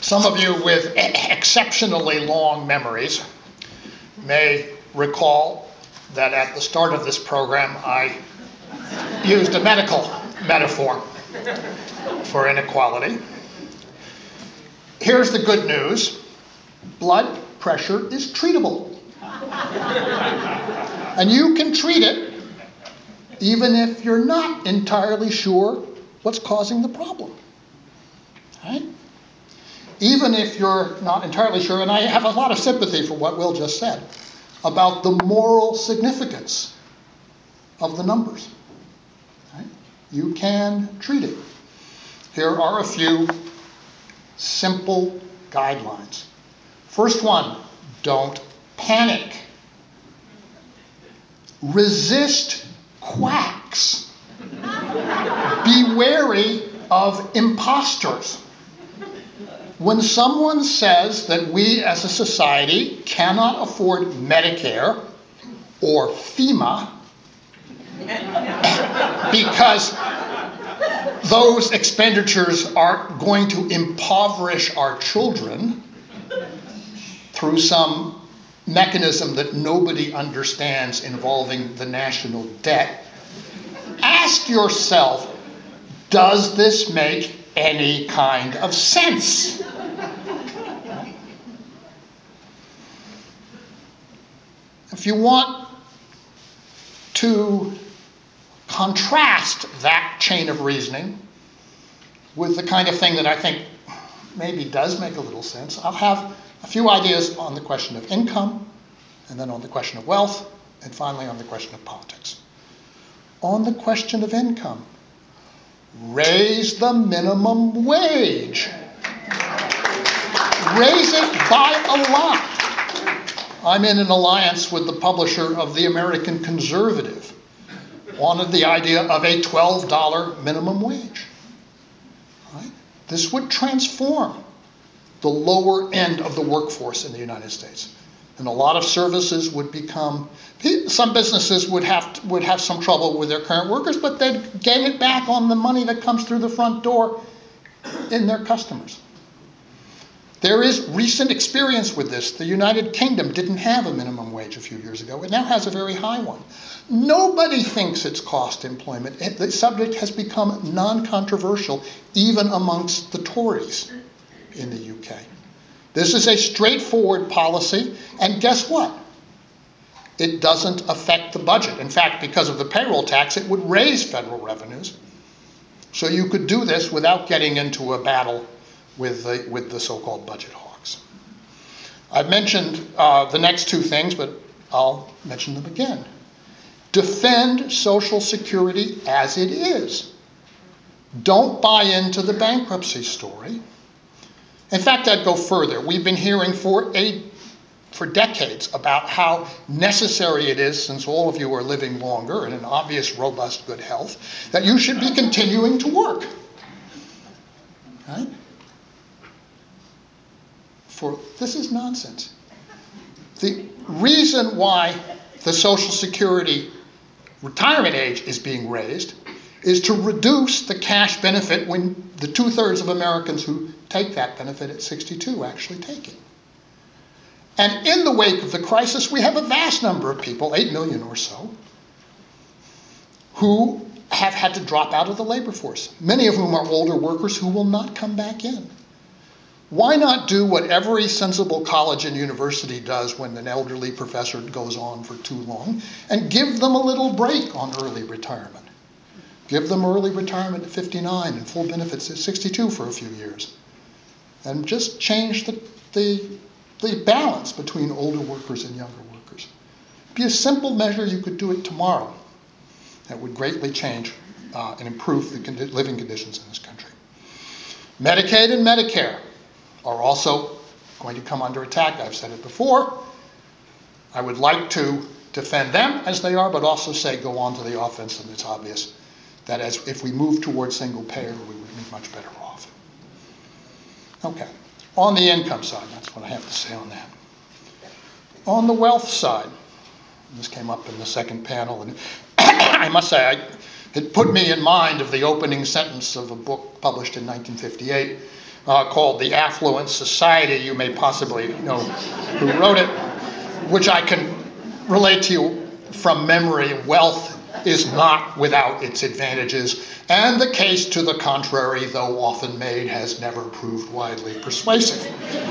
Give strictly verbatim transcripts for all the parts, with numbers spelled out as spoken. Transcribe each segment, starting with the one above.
Some of you with exceptionally long memories may recall that at the start of this program I used a medical metaphor for inequality. Here's the good news. Blood pressure is treatable. And you can treat it even if you're not entirely sure what's causing the problem. Right? Even if you're not entirely sure, and I have a lot of sympathy for what Will just said about the moral significance of the numbers. Right? You can treat it. Here are a few simple guidelines. First one, don't panic. Resist quacks. Be wary of imposters. When someone says that we as a society cannot afford Medicare or FEMA because those expenditures are going to impoverish our children through some mechanism that nobody understands involving the national debt, ask yourself, does this make any kind of sense? If you want to contrast that chain of reasoning with the kind of thing that I think maybe does make a little sense, I'll have a few ideas on the question of income, and then on the question of wealth, and finally on the question of politics. On the question of income, raise the minimum wage. Raise it by a lot. I'm in an alliance with the publisher of The American Conservative on the idea of a twelve dollar minimum wage. Right? This would transform the lower end of the workforce in the United States. And a lot of services would become, some businesses would have to, would have some trouble with their current workers, but they'd gain it back on the money that comes through the front door in their customers. There is recent experience with this. The United Kingdom didn't have a minimum wage a few years ago. It now has a very high one. Nobody thinks it's cost employment. The subject has become non-controversial even amongst the Tories in the U K. This is a straightforward policy, and guess what? It doesn't affect the budget. In fact, because of the payroll tax, it would raise federal revenues. So you could do this without getting into a battle with the, with the so-called budget hawks. I've mentioned uh, the next two things, but I'll mention them again. Defend Social Security as it is. Don't buy into the bankruptcy story. In fact, I'd go further. We've been hearing for a, for decades about how necessary it is, since all of you are living longer and in obvious, robust, good health, that you should be continuing to work. Right? For this is nonsense. The reason why the Social Security retirement age is being raised is to reduce the cash benefit when the two-thirds of Americans who take that benefit at sixty-two actually take it. And in the wake of the crisis, we have a vast number of people, eight million or so, who have had to drop out of the labor force, many of whom are older workers who will not come back in. Why not do what every sensible college and university does when an elderly professor goes on for too long, and give them a little break on early retirement? Give them early retirement at fifty-nine and full benefits at sixty-two for a few years. And just change the, the, the balance between older workers and younger workers. It'd be a simple measure. You could do it tomorrow. That would greatly change uh, and improve the condi- living conditions in this country. Medicaid and Medicare are also going to come under attack. I've said it before. I would like to defend them as they are, but also say go on to the offense, and it's obvious that as if we move towards single payer, we would be much better off. Okay, on the income side, that's what I have to say on that. On the wealth side, this came up in the second panel, and I must say, I, It put me in mind of the opening sentence of a book published in nineteen fifty-eight uh, called The Affluent Society. You may possibly know who wrote it, which I can relate to you from memory. Wealth is not without its advantages, and the case to the contrary, though often made, has never proved widely persuasive.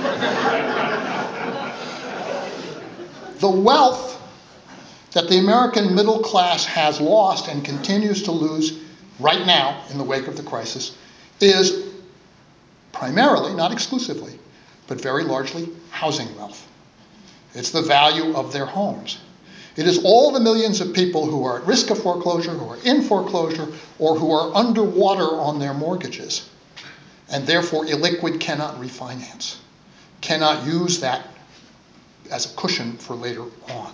The wealth that the American middle class has lost and continues to lose right now in the wake of the crisis is primarily, not exclusively, but very largely housing wealth. It's the value of their homes. It is all the millions of people who are at risk of foreclosure, who are in foreclosure, or who are underwater on their mortgages, and therefore illiquid, cannot refinance, cannot use that as a cushion for later on.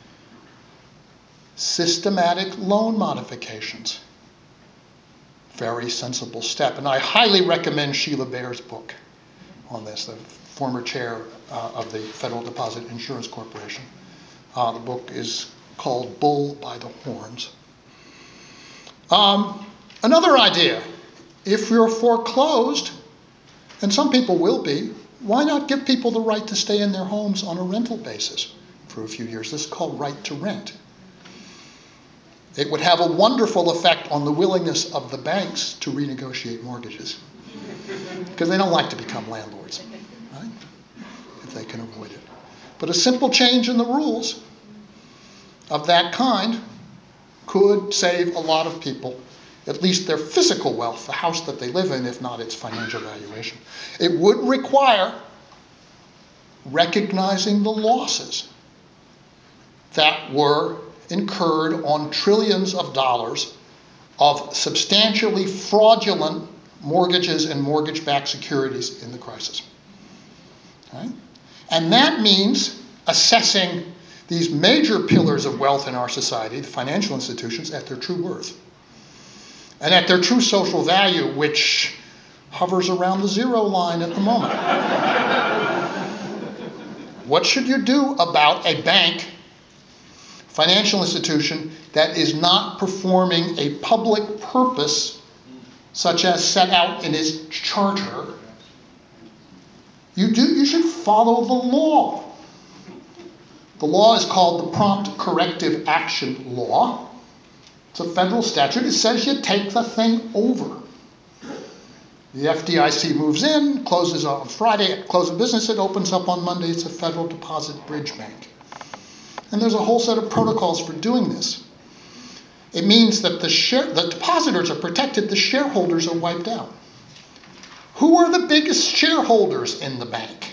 Systematic loan modifications, very sensible step. And I highly recommend Sheila Bair's book on this, the former chair uh, of the Federal Deposit Insurance Corporation. Uh, the book is called Bull by the Horns. Um, another idea, if you're foreclosed, and some people will be, why not give people the right to stay in their homes on a rental basis for a few years? This is called right to rent. It would have a wonderful effect on the willingness of the banks to renegotiate mortgages, because they don't like to become landlords, right? If they can avoid it. But a simple change in the rules of that kind could save a lot of people, at least their physical wealth, the house that they live in, if not its financial valuation. It would require recognizing the losses that were incurred on trillions of dollars of substantially fraudulent mortgages and mortgage-backed securities in the crisis. Okay? And that means assessing these major pillars of wealth in our society, the financial institutions, at their true worth and at their true social value, which hovers around the zero line at the moment. What should you do about a bank, financial institution, that is not performing a public purpose such as set out in its charter? You do, you should follow the law. The law is called the Prompt Corrective Action Law. It's a federal statute. It says you take the thing over. The F D I C moves in, closes on Friday, at close of business, it opens up on Monday. It's a Federal Deposit Bridge Bank. And there's a whole set of protocols for doing this. It means that the, share, the depositors are protected, the shareholders are wiped out. Who are the biggest shareholders in the bank?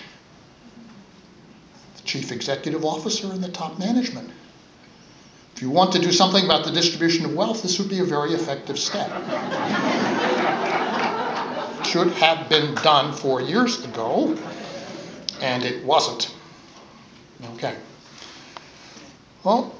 The chief executive officer and the top management. If you want to do something about the distribution of wealth, this would be a very effective step. It should have been done four years ago, and it wasn't. Okay. Well,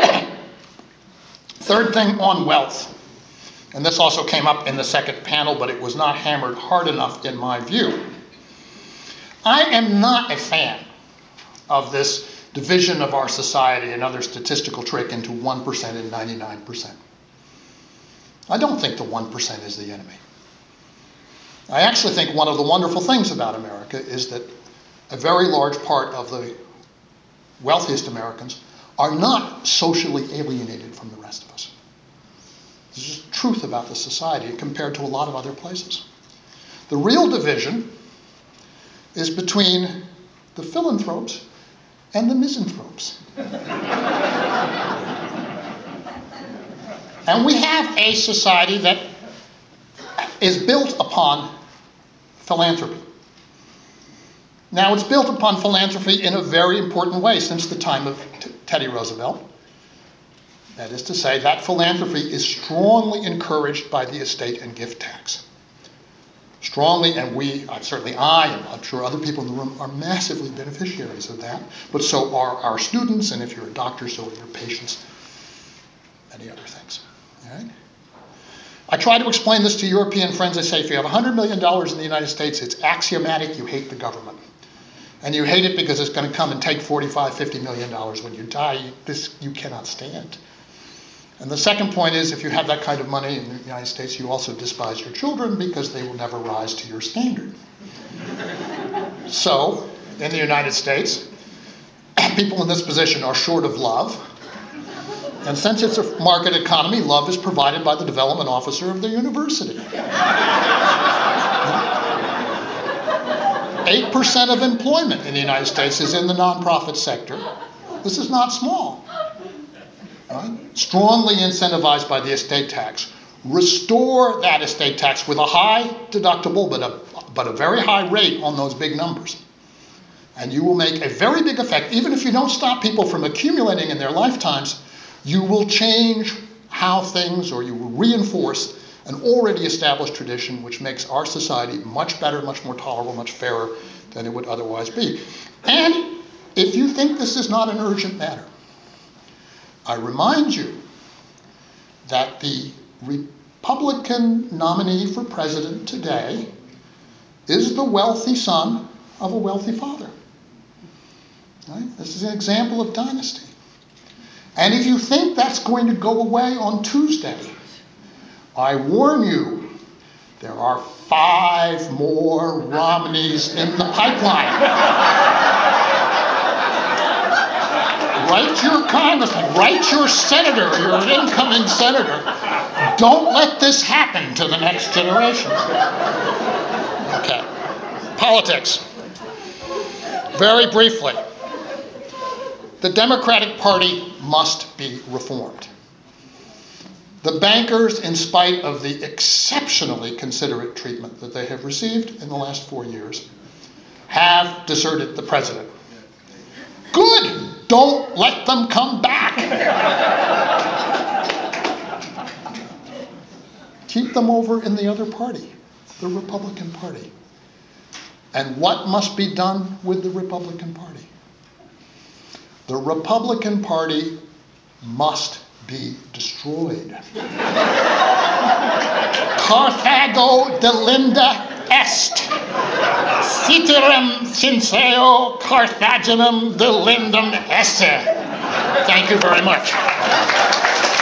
third thing on wealth, and this also came up in the second panel, but it was not hammered hard enough in my view. I am not a fan of this division of our society, another statistical trick, into one percent and ninety-nine percent. I don't think the one percent is the enemy. I actually think one of the wonderful things about America is that a very large part of the wealthiest Americans are not socially alienated from the rest of us. This is just truth about the society compared to a lot of other places. The real division is between the philanthropes and the misanthropes. And we have a society that is built upon philanthropy. Now, it's built upon philanthropy in a very important way since the time of T- Teddy Roosevelt. That is to say, that philanthropy is strongly encouraged by the estate and gift tax. Strongly, and we, uh, certainly I, and I'm sure other people in the room, are massively beneficiaries of that, but so are our students, and if you're a doctor, so are your patients, many other things. All right? I try to explain this to European friends. I say, if you have one hundred million dollars in the United States, it's axiomatic you hate the government. And you hate it because it's going to come and take forty-five, fifty million dollars when you die. This you cannot stand. And the second point is, if you have that kind of money in the United States, you also despise your children because they will never rise to your standard. So, in the United States, people in this position are short of love. And since it's a market economy, love is provided by the development officer of the university. eight percent of employment in the United States is in the nonprofit sector. This is not small. Right? Strongly incentivized by the estate tax. Restore that estate tax with a high deductible, but a, but a very high rate on those big numbers. And you will make a very big effect. Even if you don't stop people from accumulating in their lifetimes, you will change how things, or you will reinforce an already established tradition which makes our society much better, much more tolerable, much fairer than it would otherwise be. And if you think this is not an urgent matter, I remind you that the Republican nominee for president today is the wealthy son of a wealthy father. Right? This is an example of dynasty. And if you think that's going to go away on Tuesday, I warn you, there are five more Romneys in the pipeline. Write your congressman, write your senator, your incoming senator. Don't let this happen to the next generation. Okay. Politics. Very briefly. The Democratic Party must be reformed. The bankers, in spite of the exceptionally considerate treatment that they have received in the last four years, have deserted the president. Good! Don't let them come back. Keep them over in the other party, the Republican Party. And what must be done with the Republican Party? The Republican Party must be destroyed. Carthago delinda est. Ceterum cinceo Carthaginem delendum esse. Thank you very much.